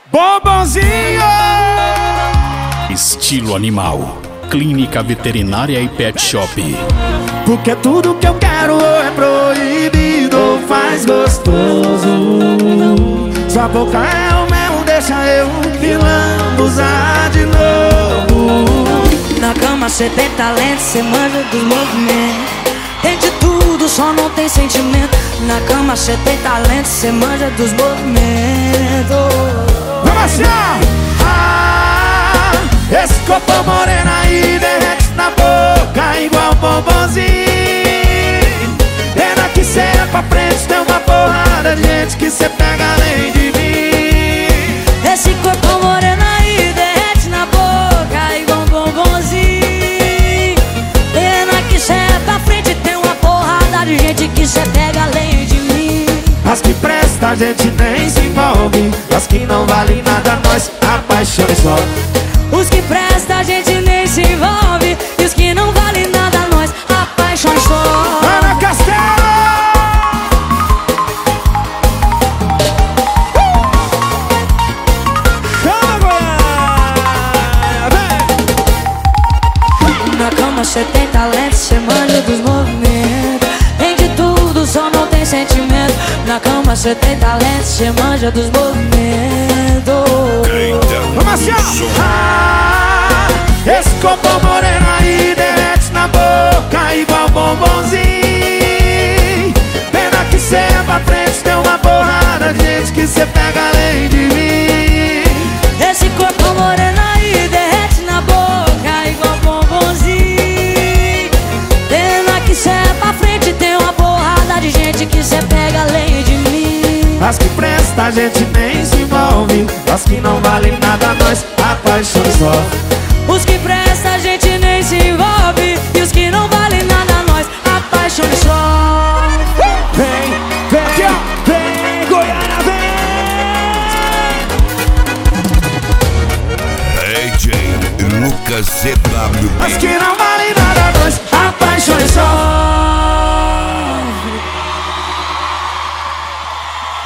Bombonzinho! Estilo animal. Clínica veterinária e pet shop. Porque tudo que eu quero é proibido ou faz gostoso. Sua boca é o mel, deixa eu me lambuzar de novo. Na cama cê tem talento, cê manja dos movimentos. Tem de tudo, só não tem sentimento. Na cama cê tem talento, cê manja dos movimentos. Vamos achar! Esse corpo moreno aí derrete na boca igual bombonzinho. Pena que cê é pra frente, tem uma porrada de gente que cê pega além de mim. Esse corpo moreno aí derrete na boca igual bombonzinho. Pena que cê é pra frente, tem uma porrada de gente que cê pega além de mim. As que presta a gente nem se envolve, as que não valem nada nós apaixona só. Os que presta a gente nem se envolve, e os que não valem nada nós apaixona só. Ana Castelo! Chama Goiânia, vem! Na cama cê tem talento, cê manja dos movimentos. Tem de tudo, só não tem sentimento. Na cama cê tem talento, cê manja dos movimentos. Vamos assim, esse corpo moreno aí derrete na boca igual bombonzinho. Pena que cê é pra frente, tem uma porrada de gente que cê pega além de mim. Esse corpo moreno aí derrete na boca igual bombonzinho. Pena que cê é pra frente, tem uma porrada de gente que cê pega além de mim. As que presta a gente nem se envolve, as que não valem nada nós apaixona só. Os que presta a gente nem se envolve, e os que não valem nada nós apaixona só. Vem, vem, vem, Goiânia, vem! DJ Lucas CW. As que não